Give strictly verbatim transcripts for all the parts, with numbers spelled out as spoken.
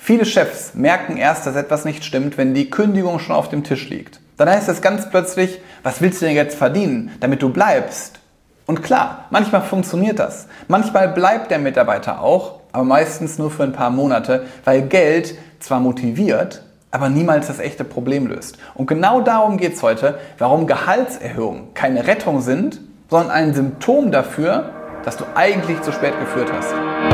Viele Chefs merken erst, dass etwas nicht stimmt, wenn die Kündigung schon auf dem Tisch liegt. Dann heißt es ganz plötzlich, was willst du denn jetzt verdienen, damit du bleibst? Und klar, manchmal funktioniert das. Manchmal bleibt der Mitarbeiter auch, aber meistens nur für ein paar Monate, weil Geld zwar motiviert, aber niemals das echte Problem löst. Und genau darum geht es heute, warum Gehaltserhöhungen keine Rettung sind, sondern ein Symptom dafür, dass du eigentlich zu spät geführt hast.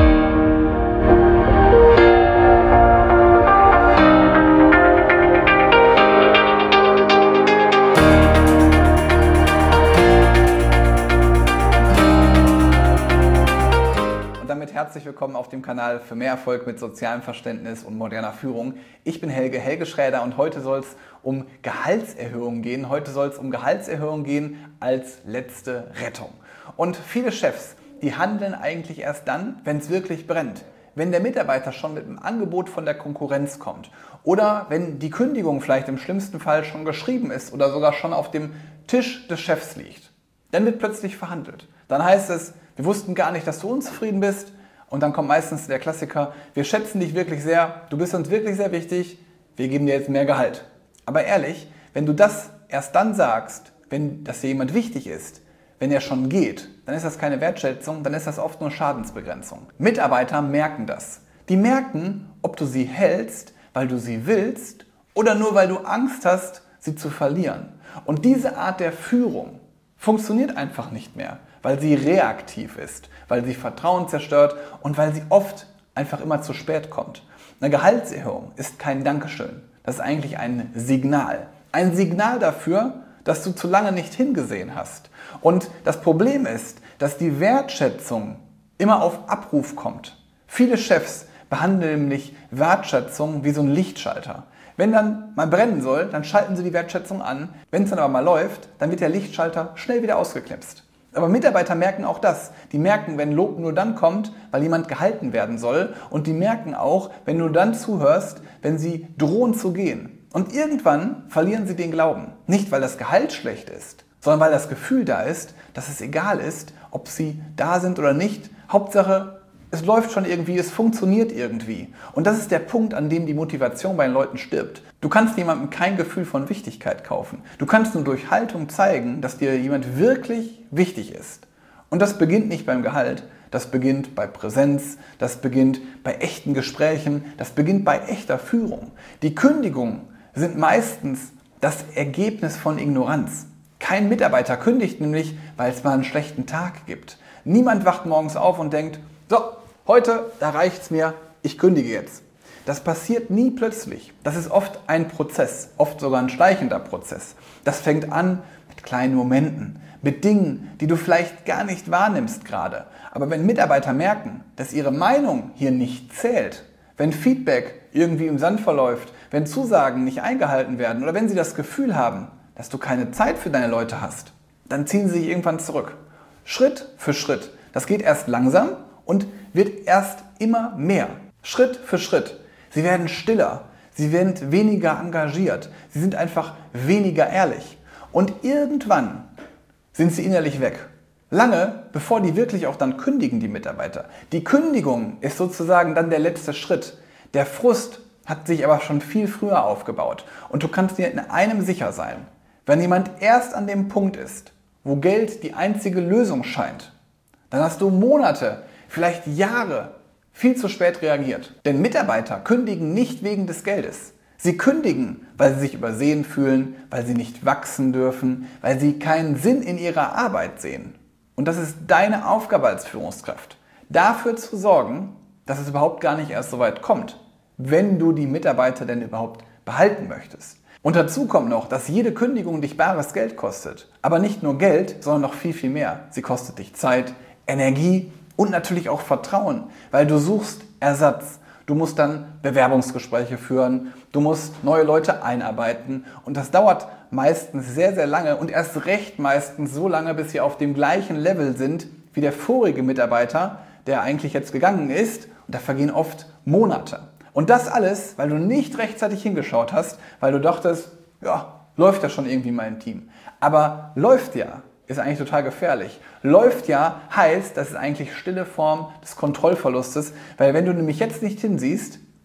Herzlich willkommen auf dem Kanal für mehr Erfolg mit sozialem Verständnis und moderner Führung. Ich bin Helge, Helge Schräder, und heute soll es um Gehaltserhöhungen gehen. Heute soll es um Gehaltserhöhungen gehen als letzte Rettung. Und viele Chefs, die handeln eigentlich erst dann, wenn es wirklich brennt. Wenn der Mitarbeiter schon mit einem Angebot von der Konkurrenz kommt oder wenn die Kündigung vielleicht im schlimmsten Fall schon geschrieben ist oder sogar schon auf dem Tisch des Chefs liegt. Dann wird plötzlich verhandelt. Dann heißt es, wir wussten gar nicht, dass du unzufrieden bist. Und dann kommt meistens der Klassiker, wir schätzen dich wirklich sehr, du bist uns wirklich sehr wichtig, wir geben dir jetzt mehr Gehalt. Aber ehrlich, wenn du das erst dann sagst, wenn das dir jemand wichtig ist, wenn er schon geht, dann ist das keine Wertschätzung, dann ist das oft nur Schadensbegrenzung. Mitarbeiter merken das. Die merken, ob du sie hältst, weil du sie willst oder nur weil du Angst hast, sie zu verlieren. Und diese Art der Führung funktioniert einfach nicht mehr, weil sie reaktiv ist, weil sie Vertrauen zerstört und weil sie oft einfach immer zu spät kommt. Eine Gehaltserhöhung ist kein Dankeschön. Das ist eigentlich ein Signal. Ein Signal dafür, dass du zu lange nicht hingesehen hast. Und das Problem ist, dass die Wertschätzung immer auf Abruf kommt. Viele Chefs behandeln nämlich Wertschätzung wie so ein Lichtschalter. Wenn dann mal brennen soll, dann schalten sie die Wertschätzung an. Wenn es dann aber mal läuft, dann wird der Lichtschalter schnell wieder ausgeknipst. Aber Mitarbeiter merken auch das. Die merken, wenn Lob nur dann kommt, weil jemand gehalten werden soll. Und die merken auch, wenn du dann zuhörst, wenn sie drohen zu gehen. Und irgendwann verlieren sie den Glauben. Nicht, weil das Gehalt schlecht ist, sondern weil das Gefühl da ist, dass es egal ist, ob sie da sind oder nicht. Hauptsache, es läuft schon irgendwie, es funktioniert irgendwie. Und das ist der Punkt, an dem die Motivation bei den Leuten stirbt. Du kannst jemandem kein Gefühl von Wichtigkeit kaufen. Du kannst nur durch Haltung zeigen, dass dir jemand wirklich wichtig ist. Und das beginnt nicht beim Gehalt, das beginnt bei Präsenz, das beginnt bei echten Gesprächen, das beginnt bei echter Führung. Die Kündigungen sind meistens das Ergebnis von Ignoranz. Kein Mitarbeiter kündigt nämlich, weil es mal einen schlechten Tag gibt. Niemand wacht morgens auf und denkt, so, heute, da reicht's mir, ich kündige jetzt. Das passiert nie plötzlich. Das ist oft ein Prozess, oft sogar ein schleichender Prozess. Das fängt an mit kleinen Momenten, mit Dingen, die du vielleicht gar nicht wahrnimmst gerade. Aber wenn Mitarbeiter merken, dass ihre Meinung hier nicht zählt, wenn Feedback irgendwie im Sand verläuft, wenn Zusagen nicht eingehalten werden oder wenn sie das Gefühl haben, dass du keine Zeit für deine Leute hast, dann ziehen sie sich irgendwann zurück. Schritt für Schritt. Das geht erst langsam und wird erst immer mehr. Schritt für Schritt. Sie werden stiller, sie werden weniger engagiert, sie sind einfach weniger ehrlich. Und irgendwann sind sie innerlich weg. Lange bevor die wirklich auch dann kündigen, die Mitarbeiter. Die Kündigung ist sozusagen dann der letzte Schritt. Der Frust hat sich aber schon viel früher aufgebaut. Und du kannst dir in einem sicher sein. Wenn jemand erst an dem Punkt ist, wo Geld die einzige Lösung scheint, dann hast du Monate, vielleicht Jahre viel zu spät reagiert. Denn Mitarbeiter kündigen nicht wegen des Geldes. Sie kündigen, weil sie sich übersehen fühlen, weil sie nicht wachsen dürfen, weil sie keinen Sinn in ihrer Arbeit sehen. Und das ist deine Aufgabe als Führungskraft, dafür zu sorgen, dass es überhaupt gar nicht erst so weit kommt, wenn du die Mitarbeiter denn überhaupt behalten möchtest. Und dazu kommt noch, dass jede Kündigung dich bares Geld kostet. Aber nicht nur Geld, sondern noch viel, viel mehr. Sie kostet dich Zeit, Energie und natürlich auch Vertrauen, weil du suchst Ersatz. Du musst dann Bewerbungsgespräche führen, du musst neue Leute einarbeiten und das dauert meistens sehr, sehr lange und erst recht meistens so lange, bis sie auf dem gleichen Level sind wie der vorige Mitarbeiter, der eigentlich jetzt gegangen ist, und da vergehen oft Monate. Und das alles, weil du nicht rechtzeitig hingeschaut hast, weil du dachtest, ja, läuft ja schon irgendwie mein Team. Aber läuft ja, ist eigentlich total gefährlich. Läuft ja heißt, das ist eigentlich stille Form des Kontrollverlustes, weil wenn du nämlich jetzt nicht hinsiehst,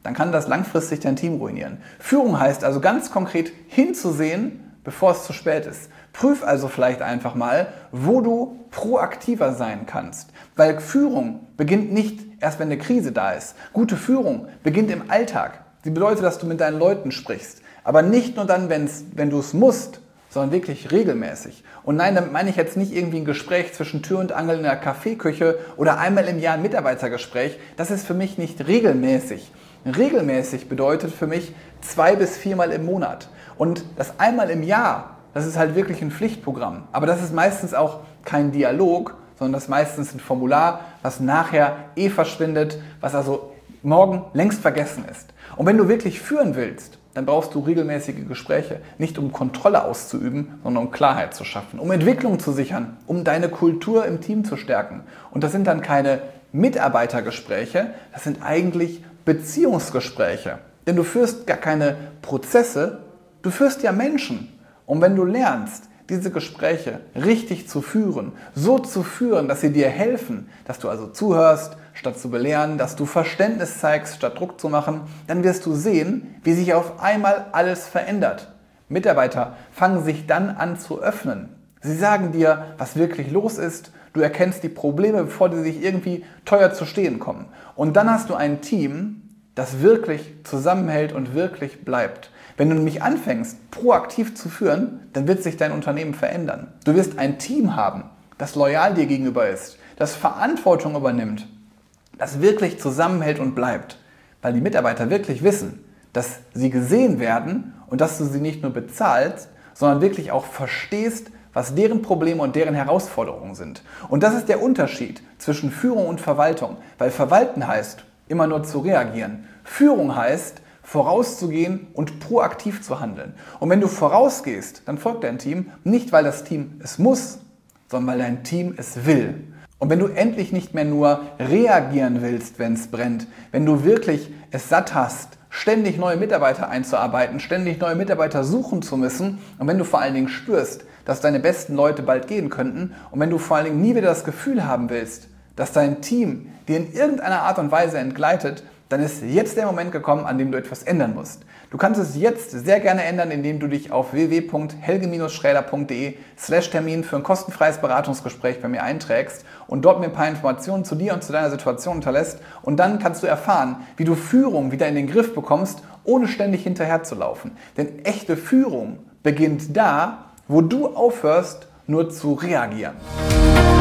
dann kann das langfristig dein Team ruinieren. Führung heißt also ganz konkret hinzusehen, bevor es zu spät ist. Prüf also vielleicht einfach mal, wo du proaktiver sein kannst. Weil Führung beginnt nicht erst, wenn eine Krise da ist. Gute Führung beginnt im Alltag. Sie bedeutet, dass du mit deinen Leuten sprichst. Aber nicht nur dann, wenn's, wenn du es musst, sondern wirklich regelmäßig. Und nein, damit meine ich jetzt nicht irgendwie ein Gespräch zwischen Tür und Angel in der Kaffeeküche oder einmal im Jahr ein Mitarbeitergespräch. Das ist für mich nicht regelmäßig. Regelmäßig bedeutet für mich zwei bis viermal im Monat. Und das einmal im Jahr, das ist halt wirklich ein Pflichtprogramm. Aber das ist meistens auch kein Dialog, sondern das ist meistens ein Formular, was nachher eh verschwindet, was also morgen längst vergessen ist. Und wenn du wirklich führen willst, dann brauchst du regelmäßige Gespräche. Nicht um Kontrolle auszuüben, sondern um Klarheit zu schaffen, um Entwicklung zu sichern, um deine Kultur im Team zu stärken. Und das sind dann keine Mitarbeitergespräche, das sind eigentlich Beziehungsgespräche. Denn du führst gar keine Prozesse, du führst ja Menschen. Und wenn du lernst, diese Gespräche richtig zu führen, so zu führen, dass sie dir helfen, dass du also zuhörst, statt zu belehren, dass du Verständnis zeigst, statt Druck zu machen, dann wirst du sehen, wie sich auf einmal alles verändert. Mitarbeiter fangen sich dann an zu öffnen. Sie sagen dir, was wirklich los ist. Du erkennst die Probleme, bevor die sich irgendwie teuer zu stehen kommen. Und dann hast du ein Team, das wirklich zusammenhält und wirklich bleibt. Wenn du nämlich anfängst, proaktiv zu führen, dann wird sich dein Unternehmen verändern. Du wirst ein Team haben, das loyal dir gegenüber ist, das Verantwortung übernimmt, das wirklich zusammenhält und bleibt. Weil die Mitarbeiter wirklich wissen, dass sie gesehen werden und dass du sie nicht nur bezahlst, sondern wirklich auch verstehst, was deren Probleme und deren Herausforderungen sind. Und das ist der Unterschied zwischen Führung und Verwaltung. Weil Verwalten heißt, immer nur zu reagieren. Führung heißt, vorauszugehen und proaktiv zu handeln. Und wenn du vorausgehst, dann folgt dein Team nicht, weil das Team es muss, sondern weil dein Team es will. Und wenn du endlich nicht mehr nur reagieren willst, wenn es brennt, wenn du wirklich es satt hast, ständig neue Mitarbeiter einzuarbeiten, ständig neue Mitarbeiter suchen zu müssen und wenn du vor allen Dingen spürst, dass deine besten Leute bald gehen könnten und wenn du vor allen Dingen nie wieder das Gefühl haben willst, dass dein Team dir in irgendeiner Art und Weise entgleitet, dann ist jetzt der Moment gekommen, an dem du etwas ändern musst. Du kannst es jetzt sehr gerne ändern, indem du dich auf w w w punkt helge schräder punkt de slash Termin für ein kostenfreies Beratungsgespräch bei mir einträgst und dort mir ein paar Informationen zu dir und zu deiner Situation hinterlässt. Und dann kannst du erfahren, wie du Führung wieder in den Griff bekommst, ohne ständig hinterherzulaufen. Denn echte Führung beginnt da, wo du aufhörst, nur zu reagieren.